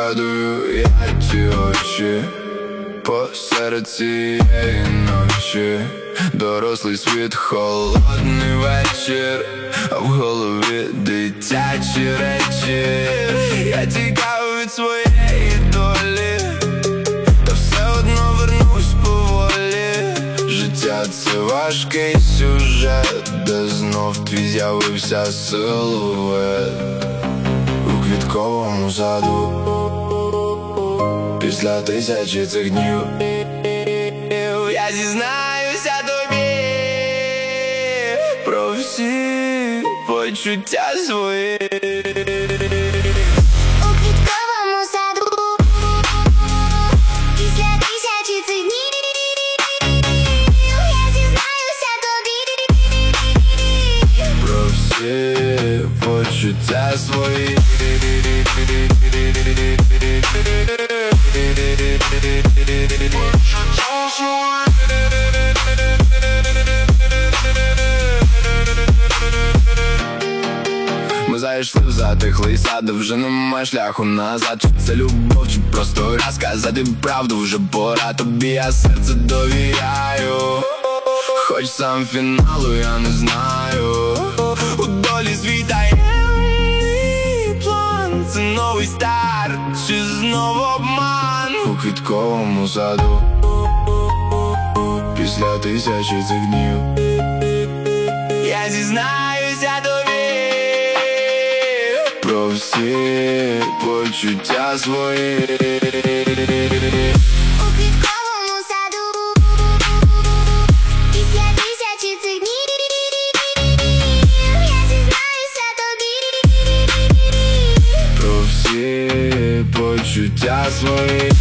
згадую я ті очі посеред цієї ночі. Дорослий світ, холодний вечір, а в голові дитячі речі. Я тікав від своєї долі, та все одно вернусь поволі. Життя — це важкий сюжет, де знов твій з'явився силует у квітковому саду. Після тисячі цих днів я зізнаюся тобі про всі почуття свої. У квітковому саду після тисячі цих днів я зізнаюся тобі Про всі почуття свої. Ми зайшли в затихлий сад, вже нема шляху назад. Чи це любов, чи просто розказати правду, вже пора тобі, я серце довіряю. Хоч сам фіналу я не знаю. У долі свій таємний план. Це новий старт, чи знову обман? У квітковому саду після тисячі цих днів я зізнаюся тобі про всі почуття свої. у квітковому саду після тисячі цих днів я зізнаюся тобі Про всі почуття свої.